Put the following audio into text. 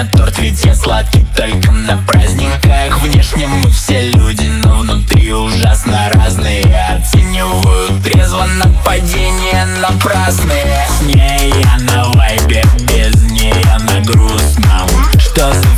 на торт, ведь я сладкий только на праздниках. Внешне мы все люди, но внутри ужасно разные. Оцениваю трезво нападения напрасные. С ней я на вайбе, без нее на грустном. Что за